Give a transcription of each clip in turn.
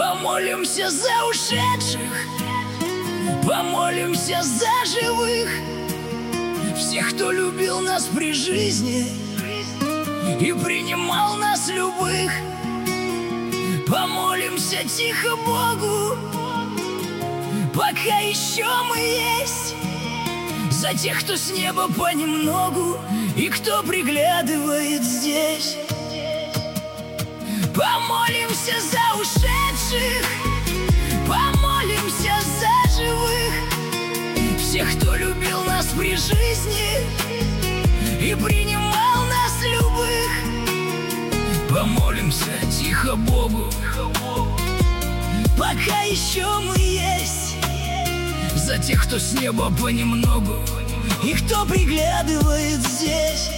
Помолимся за ушедших, помолимся за живых, всех, кто любил нас при жизни и принимал нас любых. Помолимся тихо Богу, пока еще мы есть, за тех, кто с неба понемногу и кто приглядывает здесь. Помолимся за ушедших, помолимся за живых, всех, кто любил нас при жизни и принимал нас любых. Помолимся тихо Богу, пока еще мы есть, за тех, кто с неба понемногу и кто приглядывает здесь.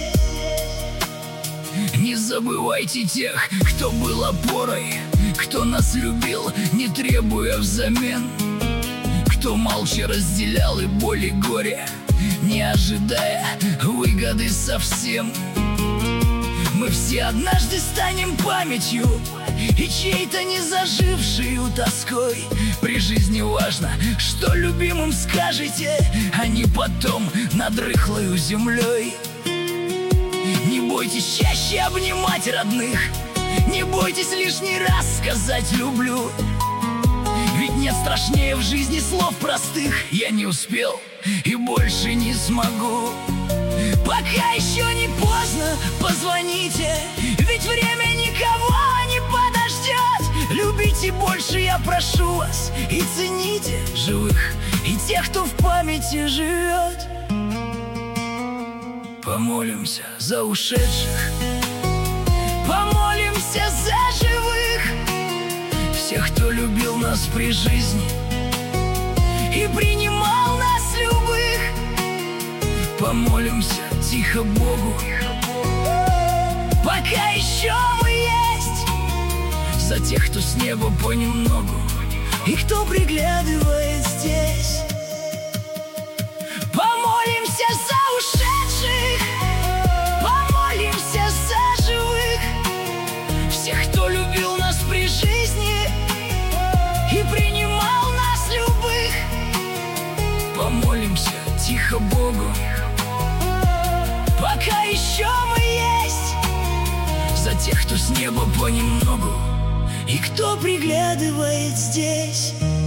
Не забывайте тех, кто был опорой, кто нас любил, не требуя взамен, кто молча разделял и боль, и горе, не ожидая выгоды совсем. Мы все однажды станем памятью и чьей-то незажившей тоской. При жизни важно, что любимым скажете, а не потом над рыхлою землей. Не бойтесь чаще обнимать родных, не бойтесь лишний раз сказать «люблю». Ведь нет страшнее в жизни слов простых. Я не успел и больше не смогу. Пока еще не поздно, позвоните, ведь время никого не подождет. Любите больше, я прошу вас, и цените живых и тех, кто в памяти живет. Помолимся за ушедших, помолимся за живых, всех, кто любил нас при жизни и принимал нас любых. Помолимся тихо Богу, пока еще мы есть, за тех, кто с неба понемногу и кто приглядывает здесь. Помолимся за ушедших, помолимся за живых, всех, кто любил нас при жизни и принимал нас любых. Помолимся тихо Богу, пока еще мы есть, за тех, кто с неба понемногу и кто приглядывает здесь.